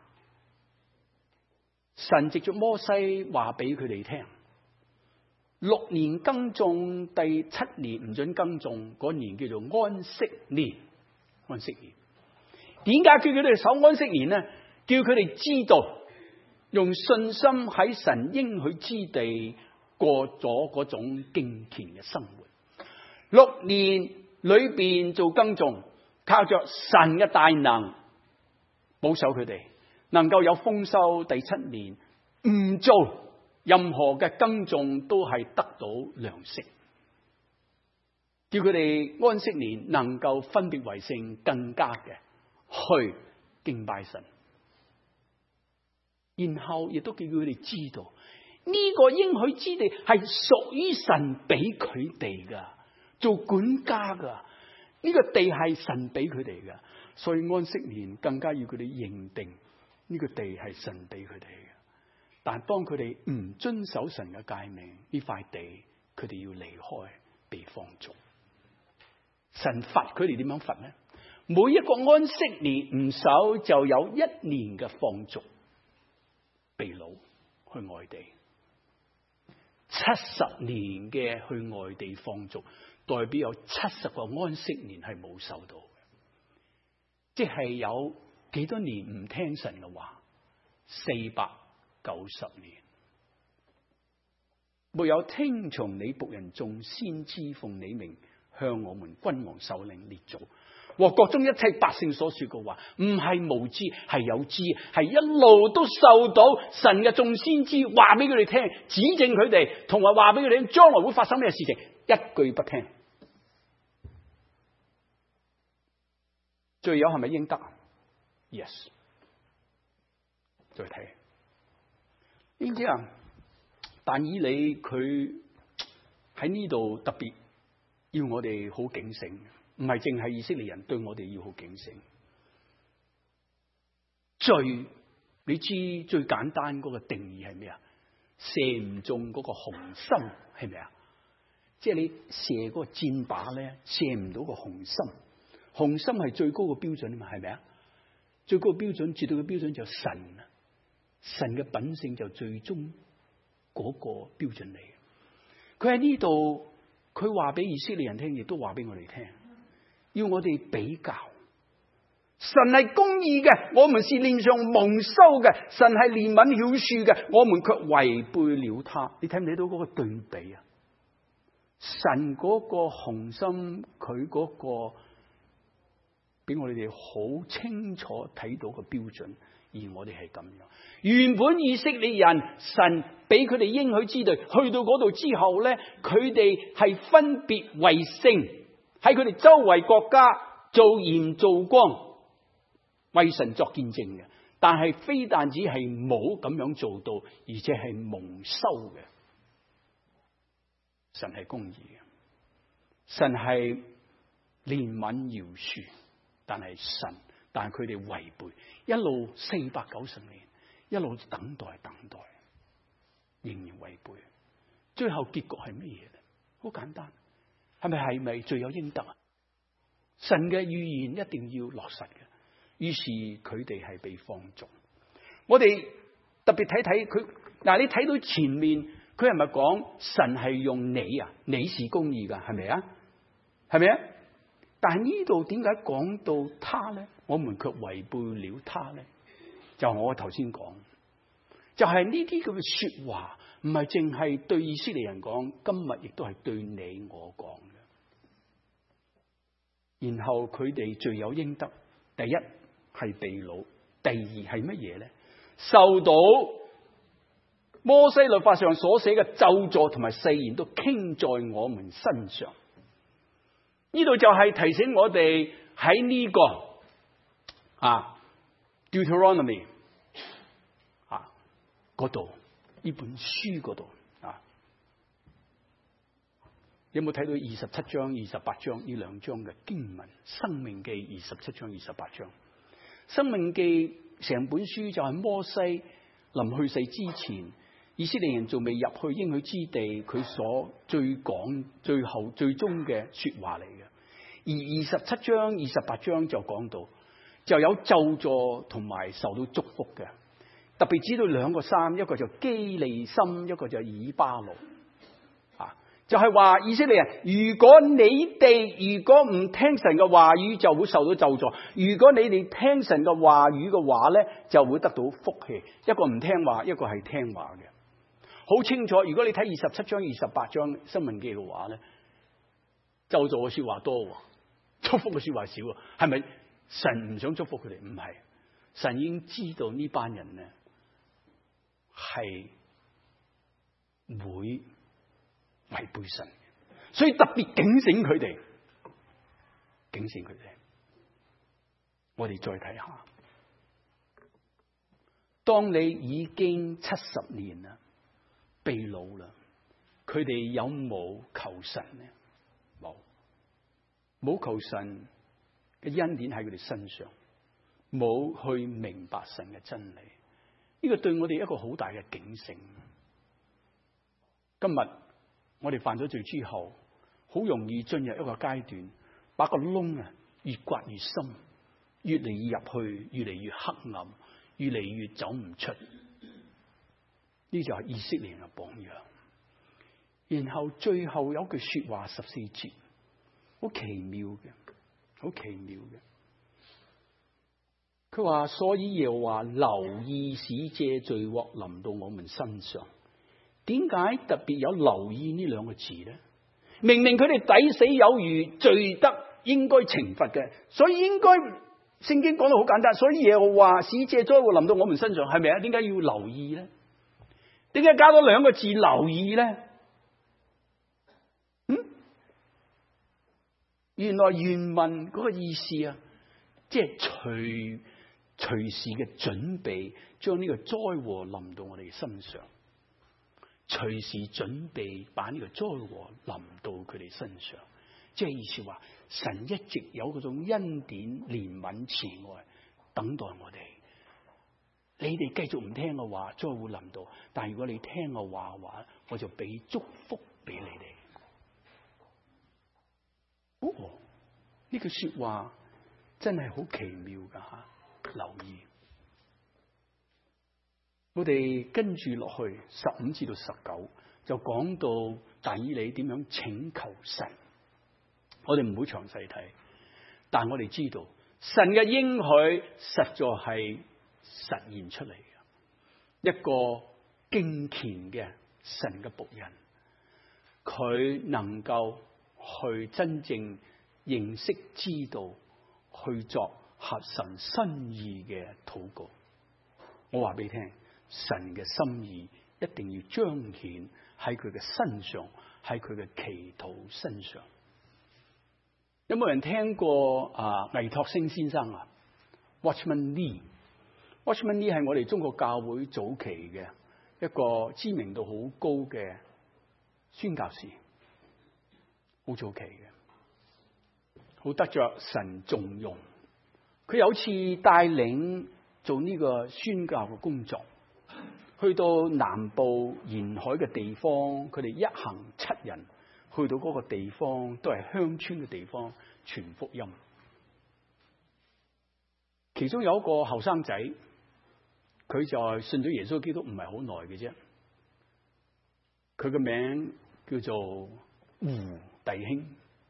神藉着摩西話俾佢哋聽，6年耕種，第7年唔准耕種，嗰年叫做安息年。安息年。點解叫佢哋守安息年呢？叫佢哋知道用信心喺神應許之地過咗嗰種敬虔嘅生活。6年裏邊做耕種，靠着神嘅大能保守佢哋，能夠有豐收。第7年唔做任何嘅耕種都係得到糧食，叫佢哋安息年能夠分別為聖，更加嘅去敬拜神，然後亦都叫佢哋知道呢個應許之地係屬於神俾佢哋噶，做管家噶，呢個地係神俾佢哋噶，所以安息年更加要佢哋認定呢個地係神俾佢哋嘅。但當佢哋唔遵守神嘅誡命，呢塊地佢哋要離開，被放逐。神罰佢哋點樣罰呢？每一個安息年唔守，就有1年嘅放逐，被擄去外地。70年嘅去外地放逐，代表有70個安息年係冇守到嘅，即係有幾多年唔聽神嘅話？490年。沒有聽從你僕人眾先知奉你名向我們君王首領列祖和國中一切百姓所說嘅話，唔係無知，係有知，係一路都受到神嘅眾先知話俾佢哋聽，指正佢哋，同埋話俾佢哋聽將來會發生咩事情，一句不聽。罪有係咪應得 ？Yes。再睇，點知啊？但以理佢喺呢度特別要我哋好警醒，唔係淨係以色列人對我哋要好警醒。罪，你知最簡單嗰個定義係咩啊？射唔中嗰個紅心係咪啊？即係你射嗰個箭靶咧，射唔到個紅心。紅心係最高嘅標準啊嘛，係咪啊？最高嘅標準，絕對嘅標準就係神啊！神嘅品性就最終嗰個標準嚟嘅。佢喺呢度，佢話俾以色列人聽，亦都話俾我哋聽，要我哋比較。神係公義嘅，我們是臉上蒙羞嘅；神係憐憫饒恕嘅，我們卻違背了他。你睇唔睇到嗰個對比啊？神嗰個紅心，佢嗰個俾我哋好清楚睇到個標準。而我哋係咁樣，原本以色列人，神俾佢哋應許之地，去到嗰度之後咧，佢哋係分別為聖，喺佢哋周圍國家做鹽做光，為神作見證嘅。但係非但只係冇咁樣做到，而且係蒙羞嘅。神係公義嘅，神係憐憫饒恕，但係佢哋違背，一路490年，一路等待，仍然違背。最後結局係乜嘢咧？好簡單，係咪罪有應得啊？神嘅預言一定要落實嘅，於是佢哋係被放逐。我哋特別睇睇佢，嗱，你睇到前面佢係咪講神係用你啊？你是公義噶，係咪啊？係咪啊？但係呢度點解講到他咧？我們卻違背了他咧？就我頭先講，就係呢啲咁嘅說話，唔係淨係對以色列人講，今日亦都係對你我講嘅。然後佢哋罪有應得，第一係被擄，第二係乜嘢咧？受到摩西律法上所寫嘅咒詛同埋誓言都傾在我們身上。呢度就係提醒我哋喺呢個Deuteronomy 嗰度，呢本書嗰度有冇睇到27章、28章呢兩章嘅經文？申命記27章、28章。申命記成本書就係摩西臨去世之前，以色列人仲未入去應許之地，佢所最講最後最終嘅說話嚟嘅。而27章、28章就講到，就有咒詛同埋受到祝福嘅。特別知道兩個山，一個就基利心，一個就以巴路。就係話以色列人，如果你哋如果唔聽神嘅話語，就會受到咒詛；如果你哋聽神嘅話語嘅話咧，就會得到福氣。一個唔聽話，一個係聽話嘅。好清楚。如果你睇27章、28章申命記嘅話咧，咒詛嘅說話多，祝福嘅說話少。係咪神唔想祝福佢哋？唔係，神已經知道呢班人咧係會違背神，所以特別警醒佢哋，警醒佢哋。我哋再睇下，當你已經70年啦，被擄啦，佢哋有冇求神呢？冇求神嘅恩典喺佢哋身上，冇去明白神嘅真理。呢個對我哋一個好大嘅警醒。今日我哋犯咗罪之後，好容易進入一個階段，把個窿越刮越深，越嚟越入去，越嚟越黑暗，越嚟越走唔出。呢就係以色列人嘅榜樣。然後最後有句說話14節，好奇妙嘅，好奇妙嘅。佢話，所以耶和華留意使這罪禍臨到我們身上。點解特別有留意呢兩個字咧？明明佢哋抵死有餘，罪得應該懲罰嘅，所以應該聖經講得好簡單，所以耶和華使這災禍臨到我們身上，係咪啊？點解要留意咧？點解加多兩個字留意咧？原來原文嗰個意思啊，即係隨時嘅準備，將呢個災禍臨到我哋身上，隨時準備把呢個災禍臨到佢哋身上，即係意思話，神一直有嗰種恩典、憐憫、慈愛等待我哋。你哋繼續唔聽嘅話，災會臨到；但如果你聽嘅話，我就俾祝福俾你哋。哦，呢句說話真係好奇妙噶吓，留意。我哋跟住落去15至到19就講到但以理點樣請求神。我哋唔會詳細睇，但我哋知道神嘅應許實在係實現出嚟嘅。一個敬虔嘅神嘅僕人，佢能夠去真正認識、知道，去作合神心意嘅禱告。我話俾你聽，神嘅心意一定要彰顯喺佢嘅身上，喺佢嘅祈禱身上。有冇人聽過倪柝聲先生啊 ？Watchman Nee 係我哋中國教會早期嘅一個知名度好高嘅宣教士，好早期嘅，好得着神重用。佢有次帶領做呢個宣教嘅工作，去到南部沿海嘅地方，佢哋一行7人。去到嗰個地方都係鄉村嘅地方傳福音，其中有一個後生仔，佢就信咗耶穌基督唔係好耐嘅啫。佢嘅名叫做胡弟兄。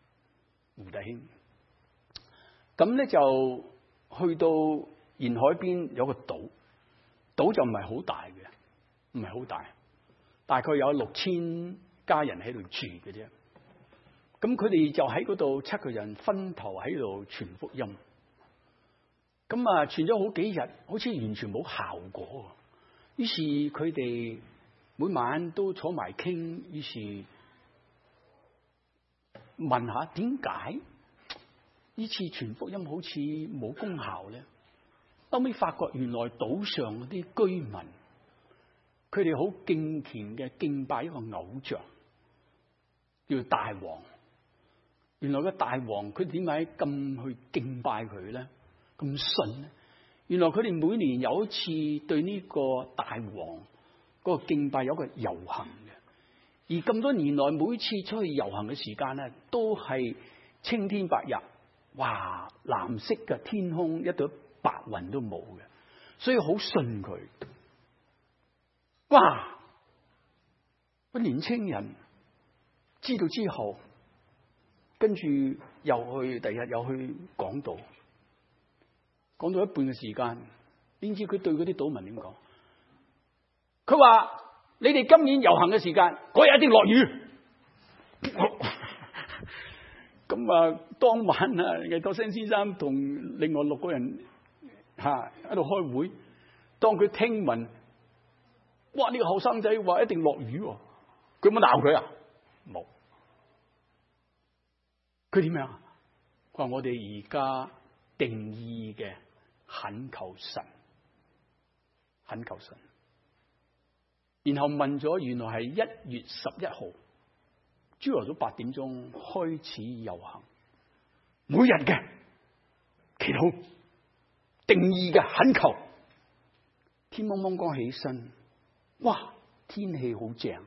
咁咧就去到沿海邊有個島就唔係好大嘅，唔係好大，大概有6000家人喺度住嘅啫，咁佢哋就喺嗰度7個人分頭喺度傳福音，咁傳咗好幾日，好似完全冇效果。於是佢哋每晚都坐埋傾，於是問下點解呢次傳福音好似冇功效咧？後尾發覺原來島上嗰啲居民，佢哋好敬虔嘅敬拜一個偶像。叫大王，原來個大王佢點解咁去敬拜佢咧？咁信咧？原來佢哋每年有一次對呢個大王嗰個敬拜有一個遊行嘅，而咁多年來每次出去遊行嘅時間咧，都係青天白日，哇，藍色嘅天空，一朵白雲都冇嘅，所以好信佢。哇，個年青人知道之後，跟住又去第日又去講道，講到一半嘅時間，點知佢對嗰啲島民點講？佢話：你哋今年遊行嘅時間，嗰日一定落雨。咁當晚倪柝聲先生同另外6個人喺度開會，當佢聽聞，哇！呢個後生仔話一定落雨，佢有冇鬧佢啊？冇。佢點樣？佢話我哋而家定義嘅懇求神，然後問咗，原來係1月11號朝頭早8點鐘開始遊行，每日嘅祈禱，定義嘅懇求。天蒙蒙光起身，哇！天氣好正，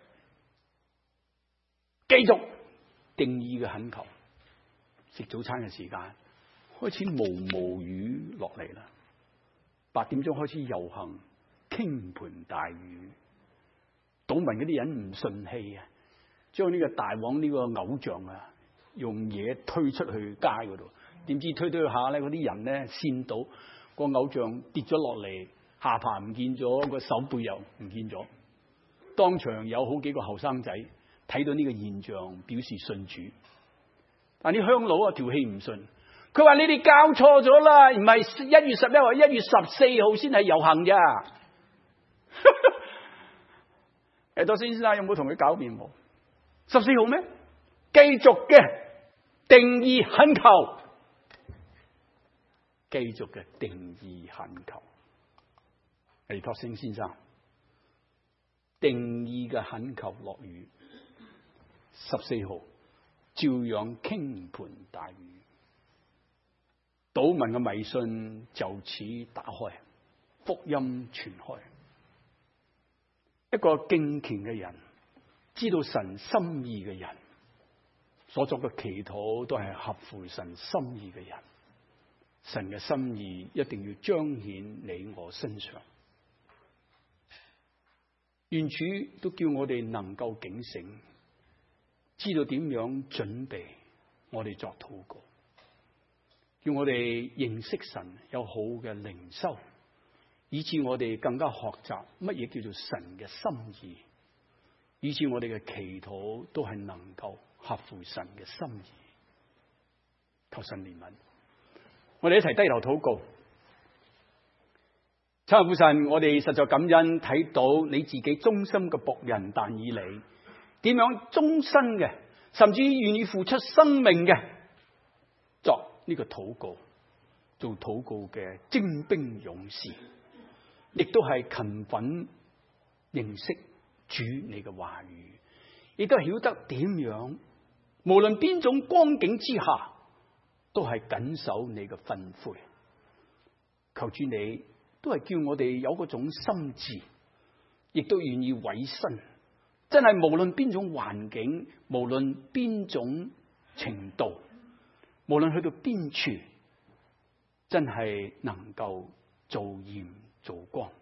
繼續定義嘅懇求。食早餐嘅時間開始毛雨落嚟啦，8點鐘開始遊行，傾盆大雨。島民嗰啲人唔順氣啊，將呢個大王呢個偶像用嘢推出去街嗰度，點知推下咧，嗰啲人咧跣到個偶像跌咗落嚟，下巴唔見咗，個手背又唔見咗。當場有好幾個後生仔睇到呢個現象，表示信主。 但啲鄉佬啊條氣唔順，佢話你哋教錯咗啦，唔係1月11號，1月14號先係遊行咋。艾多先生有冇同佢狡辯？14號咩？繼續嘅定義懇求，繼續嘅定義懇求。艾多先生定義嘅懇求落雨，14號照樣傾盆大雨，島民嘅迷信就此打開，福音傳開。一個敬虔嘅人，知道神心意嘅人，所作嘅祈禱都係合乎神心意嘅人。神嘅心意一定要彰顯你我身上。願主都叫我哋能夠警醒，知道點樣準備我哋作禱告，叫我哋認識神，有好嘅靈修，以致我哋更加學習乜嘢叫做神嘅心意，以致我哋嘅祈禱都係能夠合乎神嘅心意。求神憐憫，我哋一齊低頭禱告。親愛父神，我哋實在感恩睇到你自己忠心嘅僕人但以理點樣終身嘅，甚至願意付出生命嘅作呢個禱告，做禱告嘅精兵勇士，亦都係勤奮認識主你嘅話語，亦都曉得點樣無論邊種光景之下都係謹守你嘅吩咐。求主你都係叫我哋有嗰種心志，亦都願意委身，真係無論邊種環境，無論邊種程度，無論去到邊處，真係能夠做鹽做光，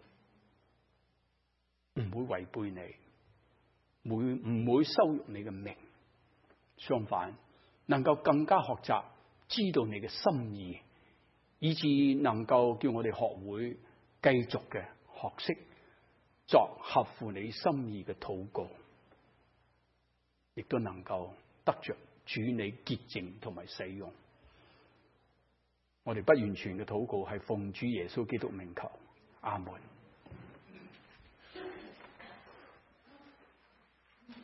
唔會違背你，唔會羞辱你嘅名，相反能夠更加學習知道你嘅心意，以致能夠叫我哋學會繼續嘅學識作合乎你心意嘅禱告，亦都能夠得着主你潔淨同埋使用。我哋不完全嘅禱告係奉主耶穌基督名求，阿門。